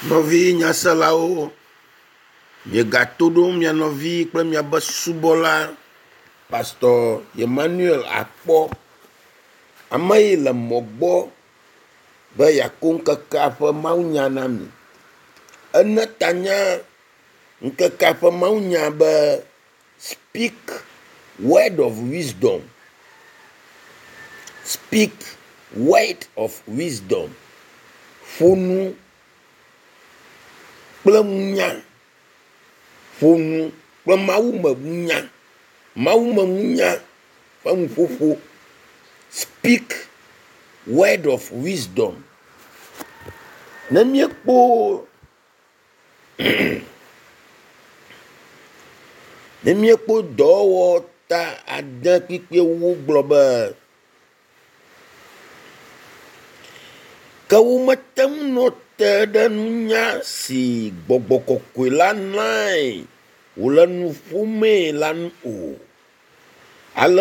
Novi nyaselao, miagato ɖom mia nɔvi kple miabe subɔla Pastor Emmanuel Akpɔ, ame yi le mɔ gbɔ be yakɔ ŋkekea ƒe mawunya na mi. Ene tanya ŋkekea ƒe mawunya be speak word of wisdom. Speak word of wisdom. Ƒonu kple ŋunya. Ƒonu kple mawu me ŋunya. Mawu me ŋunya ƒe ŋuƒoƒo. Speak word of wisdom. Ne miekpɔ ne miekpɔ dɔwɔwɔ ta ade kpikpewo gblɔ be ke womete ŋu nɔ te ɖe nunya si gbɔgbɔ kɔkɔe la nae wòle nu ƒomee la nu o. Ale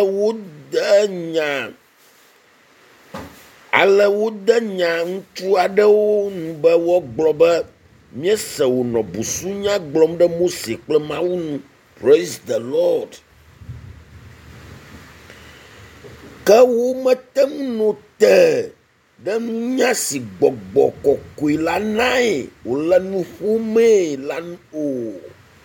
wode nya ŋutsu aɖewo nu be woagblɔ be miese wònɔ busunya gblɔm ɖe Mose kple Mawu nu. Praise the Lord. Ke womete ŋu nɔ te ɖe nunya si gbɔgbɔ kɔkɔe la nae wòle nu ƒomee la nu o.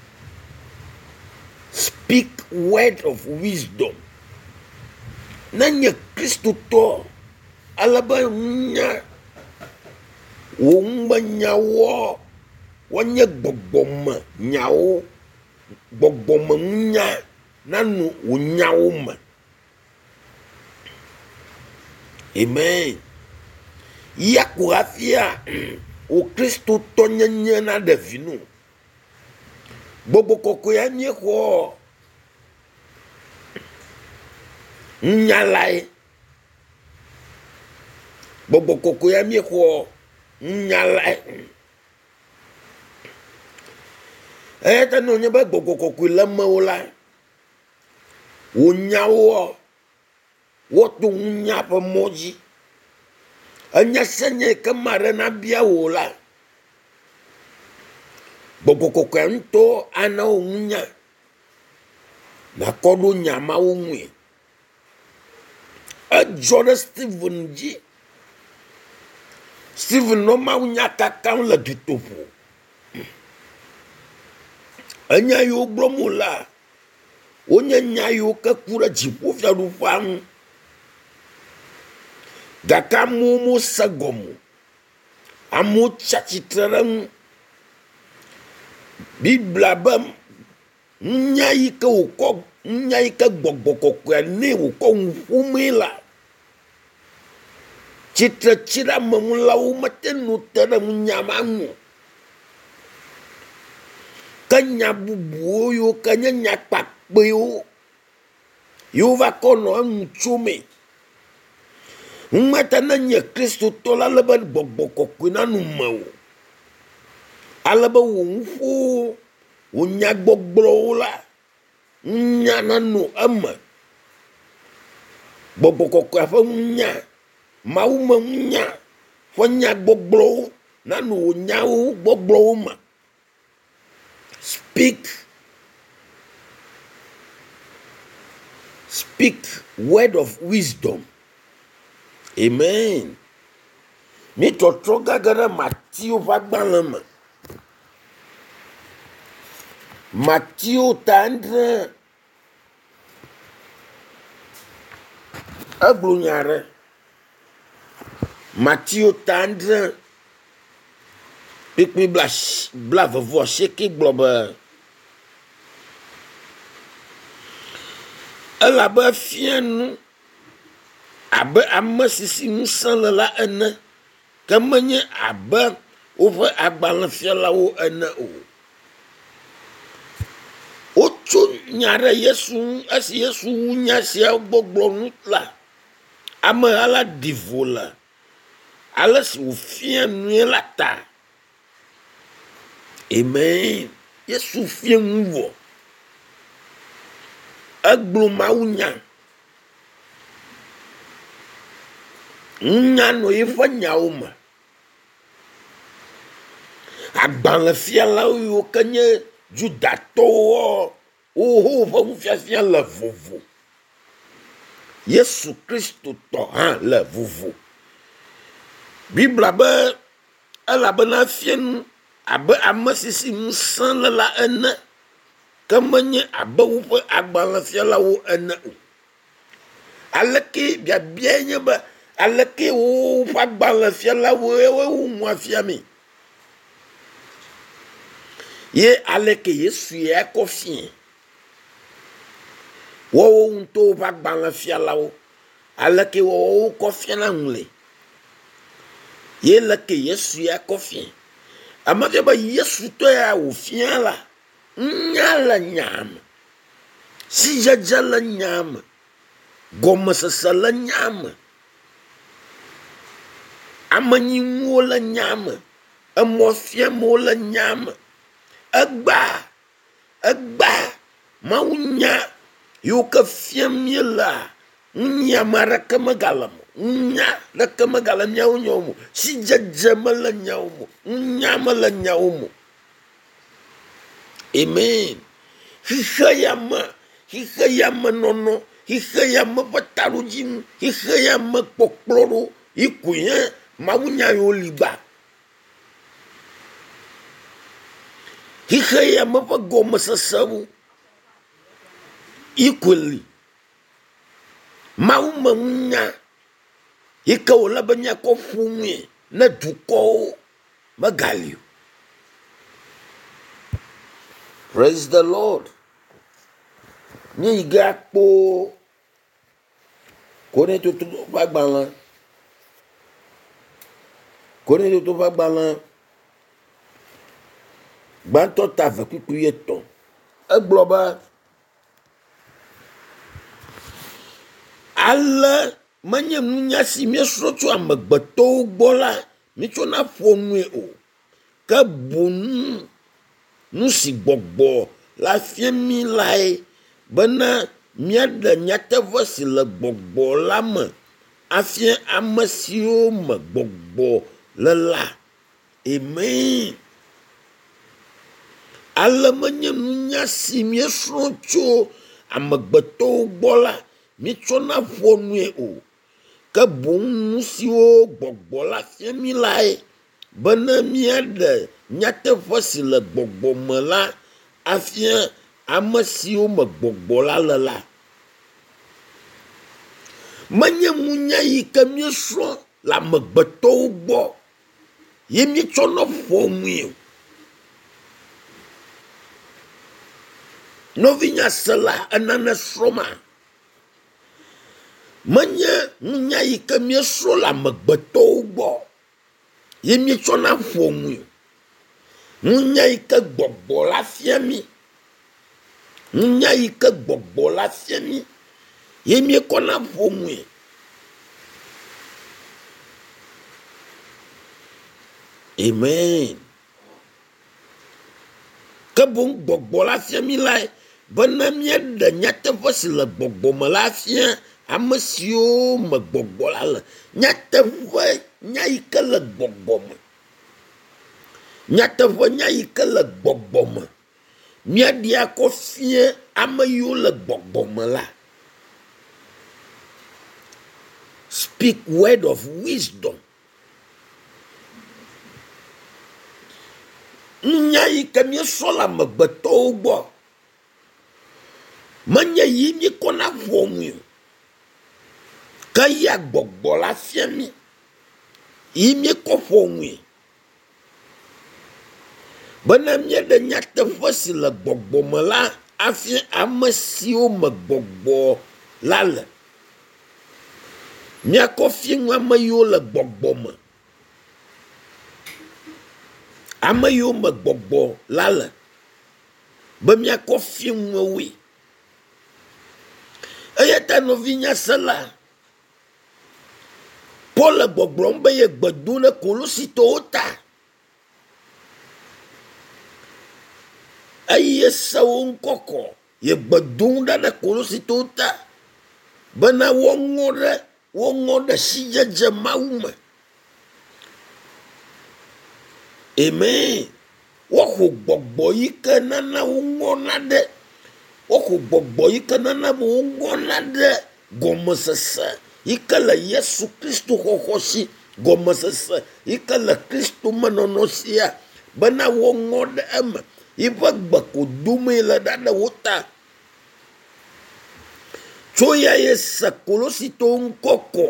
Speak word of wisdom. Nenye Kristotɔ alebe ŋunya wò ŋumenyawo wonye gbɔgbɔme nyawo, gbɔgbɔme ŋunya nanu wò nyawo me. Amen. Ya ko hafia wò Kristotɔ nyenye na ɖe vinu. Gbɔgbɔ kɔkɔe miexɔ nunyalae. Gbɔgbɔ kɔkɔe miexɔ nunyalae. Eyata ne wònye be gbɔgbɔ kɔkɔe le mewo la, wò nyawo woto ŋunya ƒe mɔ dzi. Enya senye ke ma ɖe nabia wò la, gbɔgbɔ kɔkɔe ŋutɔ ana wò ŋunya. Nakɔ ɖo nya mawo ŋue. Edzɔ ɖe Stephen dzi. Stephen nɔ mawunya kakam le dutoƒo. Enya yiwo gblɔm wòla, wonye nya yiwo ke ku ɖe dziƒofiaɖuƒea ŋu. Gake amewo mose gɔme. Amewo tsi atsitre ɖe ŋu. Biblia be nunya yi ke gbɔgbɔ kɔkɔe ne wòkɔ ŋu ƒomee la, tsitre tsi ɖe ameŋulawo mete nu te ɖe nunya ma ŋu. Ke nya bubuwo yiwo ke nye nya kpakpewo yiwo va kɔ nɔ eŋu tsomee. Ŋumete ne nye Kristotɔ la alebe gbɔgbɔ kɔkɔe nanu me o. Alebe wò ŋuƒowo, wò nyagbɔgblɔwo la, ŋunya nanu eme. Gbɔgbɔ kɔkɔe ƒe ŋunya, Mawu me ŋunya ƒe nyagbɔgblɔwo nanu wò nyawo gbɔgblɔwo me. Speak word of wisdom. Amen. Mi trɔtrɔ gage ɖe Matthew ƒe agbalẽ me. Matthew ta andre egblɔ nya ɖe. Matthew ta andre kpikpi bla vevɔ asieke gblɔ be elabe fia nu abe ame sisi ŋusẽ le la ene, ke menye abe woƒe agbalẽfialawo ene o. Wotso nya ɖe Yesu ŋu esi Yesu wu nya sia gbɔgblɔ nu la, ameha la ɖi vo le ale si wòfia nue la ta. Amen. Yesu fia nu vɔ. Egblɔ mawunya. Ŋunya nɔ yeƒe nyawo me. agbalẽfialawo yiwo ke nye Judatɔwo woho ƒe nufiafia le vovo. Yesu Kristo tɔ hã le vovo. Bibla be elabena fia nu abe ame sisi ŋusẽ le la ene, ke menye abe woƒe agbalẽfialawo ene o. Aleke biabia nye be aleke woƒe agbalẽfialawo wo nua fia mi. Ye aleke Yesu ya kɔ fie. Wowo ŋutɔ woƒe agbalẽfialawo aleke wowo kɔ fiana ŋu. Ye leke Yesu ya kɔ fie. Amake be Yesu tɔ ya wo fia la, nya le nyame, sidzedze le nyame, gɔmesese le nyame, amenyinuwo le nyame, emɔfiamewo le nyame, egba Mawu nya yiwo ke fiam mie la, nyame aɖeke megale mo. Nya ɖeke megale miawo nyawo mo. Sidzedze mele nyawo mo. Nya mele nyawo mo. Amen. Xixe ya me nono, xixe ya me ƒe taɖodzinu, xixe ya me kpɔkplɔɖo, yi koe nye Mawu nya yiwo li gba. Xixe ya me ƒe gɔmesesewo yi koe li. Mawu me ŋunya yi ke wòle be miakɔ ƒo nue ne dukɔwo megali o. Praise the Lord. Nye yi ge akpɔ Korintoto ƒe agbalẽ. Korintoto ƒe agbalẽ gbãtɔ ta ve kpikpui etɔ̃. Egblɔ be ale menye nunya si miesrɔ̃ tso amegbetɔwo gbɔ la mitsɔna ƒo nue o, ke boŋ nu si gbɔgbɔ la fia mi lae bena míaɖe nyateƒe si le gbɔgbɔ la me afia ame siwo me gbɔgbɔ le la. Amen. Ale menye nunya si miesrɔ̃ tso amegbetɔwo gbɔ la mitsɔna ƒo nue o, ke boŋ nu siwo gbɔgbɔ la fia mi lae bena míaɖe nyateƒe si le gbɔgbɔ me la afia ame siwo me gbɔgbɔ la le la. Menye nunya yi ke miesrɔ̃ le amegbetɔwo gbɔ ye mietsɔna ƒo nue o. Nɔvinya se la enane srɔ̃ma. Menye nunya yi ke miesrɔ̃ le amegbetɔwo gbɔ ye mietsɔna ƒo nue o. Nunya yi ke gbɔgbɔ la fia mi. Nunya yi ke gbɔgbɔ la fia mi ye miekɔna ƒo nue. Amen. Ke boŋ gbɔgbɔ la fia mi lae bena míaɖe nyateƒe si le gbɔgbɔ me la fia ame siwo me gbɔgbɔ la le. Nyateƒe nya yi ke le gbɔgbɔ me. Nyateƒe nya yi ke le gbɔgbɔ me. Míaɖi akɔ fia ame yiwo le gbɔgbɔ me la. Speak word of wisdom. Nya yi ke miesrɔ̃ le amegbetɔwo gbɔ menye yi miekɔna ƒo nue o, ke ya gbɔgbɔ la fia mi yi miekɔ ƒo nue. Bena míaɖe nyateƒe si le gbɔgbɔ me la afia ame siwo me gbɔgbɔ la le. Míakɔ fie ŋu ame yiwo le gbɔgbɔ me. Ame yiwo me gbɔgbɔ la le. Be míakɔ fie ŋu woe. Eya ta nɔvinya se la, Paul le gbɔgblɔm be ye gbe dom ɖe Kolositɔwo ta. Eye sewo ŋkɔkɔ ye gbe dom ɖe Kolositɔwo ta bena woŋɔ ɖe sidzedze Mawu me. Amen. woxo gbɔgbɔ yi ke nana woŋɔna ɖe, woxo gbɔgbɔ yi ke nana be woŋɔna ɖe gɔmesese yi ke le Yesu Kristo xɔxɔ si, gɔmesese yi ke le Kristo menɔnɔ sia, bena woŋɔ ɖe eme, yiƒe gbe ko domee le ɖa ɖe wo ta. Tso ya ye se Kolositɔwo ŋkɔkɔ,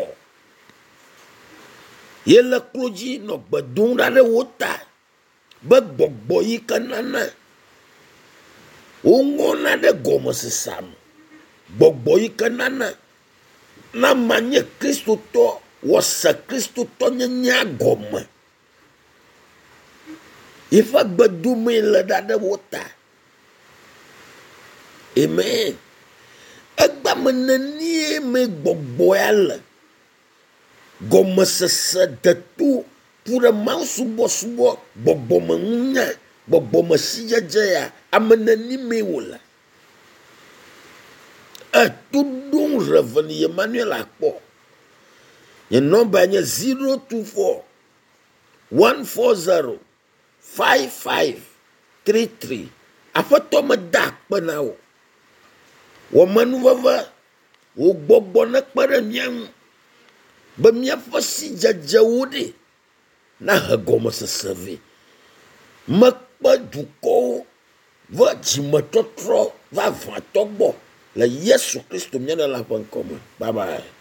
ye le klo dzi nɔ gbe dom ɖa ɖe wo ta, be gbɔgbɔ yi ke nana woŋɔna ɖe gɔmesesea me, gbɔgbɔ yi ke nana na manye kristotɔ, wɔse kristotɔ nyenya gɔme, yiƒe gbedomee le ɖa ɖe wo ta. Amen. Egba me nenie me gbɔgbɔ ya le, gɔmesese deto ku ɖe Mawu subɔsubɔ, gbɔgbɔme ŋunya, gbɔgbɔme sidzedze ya, ame neni me wòle. To ɖom Reverend Emmanuel akpɔ. Nye nɔmba nye 024 140 5533. Aƒetɔ me da akpe na wo. Wɔmenuveve, wo gbɔgbɔ ne kpe ɖe mía ŋu, be míaƒe sidzedzewo ɖe na he gɔmesese vɛ. Mekpe dukɔwo va dzimetɔtrɔ vavãtɔ gbɔ le Yesu Kristo mía la ƒe ŋkɔ me. Bye bye.